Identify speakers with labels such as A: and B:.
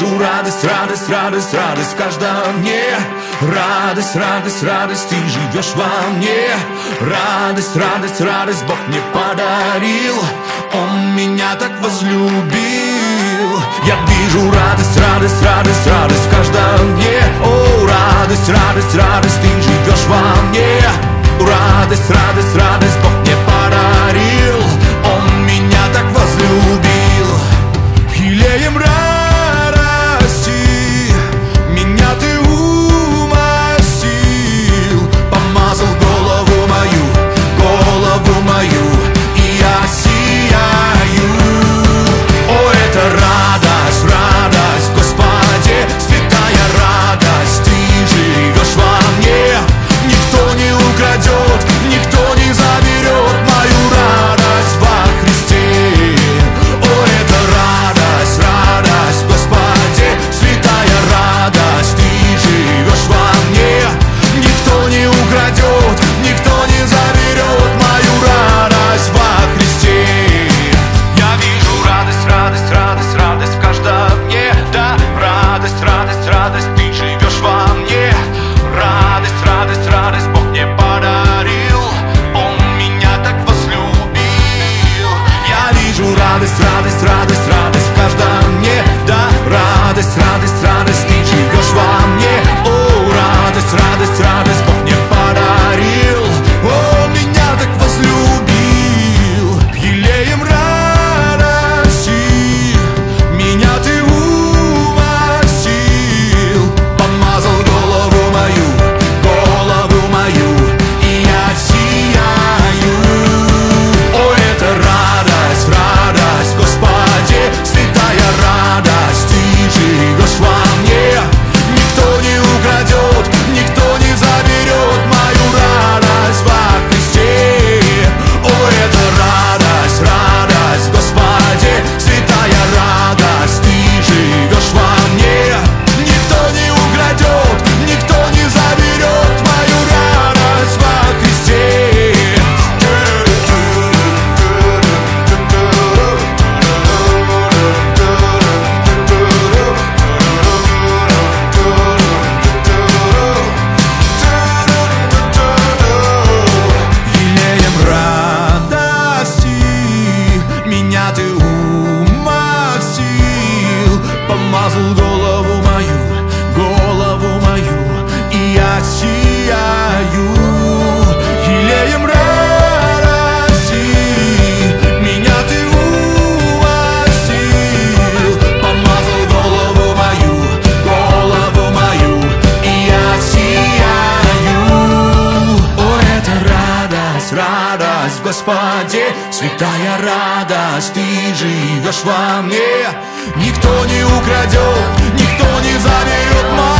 A: вижу радость, радость, радость, радость в каждом дне. Радость, радость, радость, ты живешь во мне. Радость, радость, радость Бог мне подарил. Он меня так возлюбил. Я вижу радость, радость, радость, радость в каждом дне. О, радость, радость, радость, ты живешь во мне. Радость, радость, радость Бог мне подарил. Он меня так возлюбил. Елеем радости меня ты умастил. Помазал голову мою, и я сияю. О, это радость, радость в Господе, святая радость, ты живешь во мне. Никто не украдет, никто не заберет мою радость во Христе. О, это радость, радость в Господе, святая радость, ты живешь во мне. Никто не украдет, никто не заберет мою радость во Христе. Я вижу радость, радость, радость, радость в каждом дне. Да, радость, радость, радость, ты живешь во мне. Радость, радость, радость Бог мне подарил. Он меня так возлюбил. Я вижу радость, радость, радость, радость в каждом дне. Да, радость, радость, радость, ты живешь во мне. О, радость, радость, радость Бог мне подарил. Он меня так возлюбил. Елеем радости меня ты умастил. Помазал голову мою, и я сияю. О, это радость, радость, Господи, святая радость, ты живешь во мне. Никто не украдет, никто не заберет мою радость во Христе. О, это радость, радость, Господи, святая радость, ты живешь во мне. Никто не украдет, никто не заберет мою радость во Христе. Елеем радости меня ты умастил. Помазал голову мою, и я сияю. Елеем радости меня ты умастил. Помазал голову мою, и я сияю. О, это радость, радость в Господе, святая радость, ты живешь во мне. Никто не украдет, никто не заберет мою